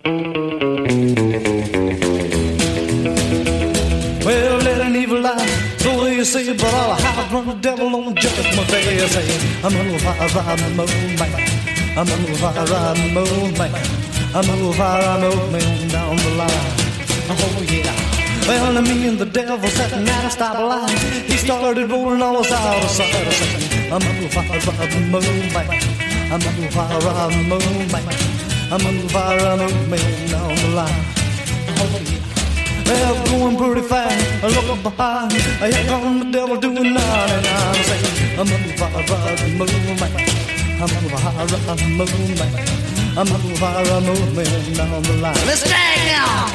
Well, let an evil eye, so you say, but I'll hide from the devil on judgment day. I say, I'm a fire riding moon man. I'm a fire riding moon man. I'm a fire riding man down the line. Oh yeah. Well, me and the devil sitting at a stoplight. He started rolling all us out of sight. I say, I'm a fire riding moon man. I'm a fire riding moon man. I'm a fire riding man down the line. Oh yeah. Well, going pretty fast, I look behind. Here come the devil doing 99. Saying, I'm a fire riding moon man. I'm a fire riding moon man. I'm a fire riding man down the line. Let's drag now.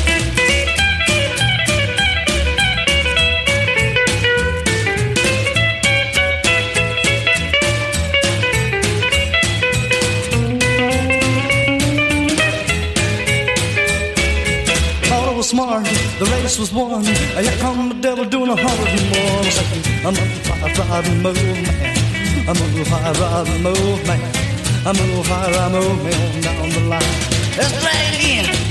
Smart, the race was won. Here come the devil doing 100 more. Saying, I'm a fire riding moon man. I'm a fire riding moon man. I'm a fire riding man down the line. Let's play it again.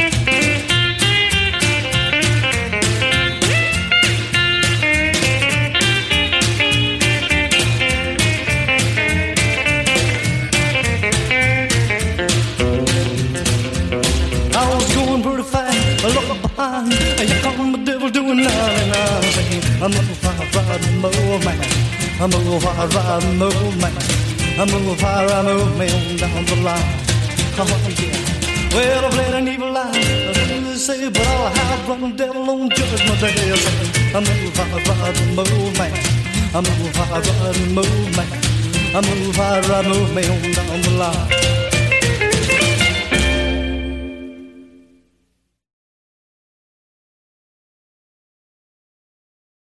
I was going pretty fast. I look behind, here come the devil doing 99. Saying, I'm a fire riding moon man. I'm a fire riding moon man. I'm a fire riding man down the line. Oh yeah. Well, I've let an evil lie. They say, but I'll hide from the devil on judgment day. Saying, I'm a fire riding moon man. I'm a fire riding moon man. I'm a fire riding man down the line.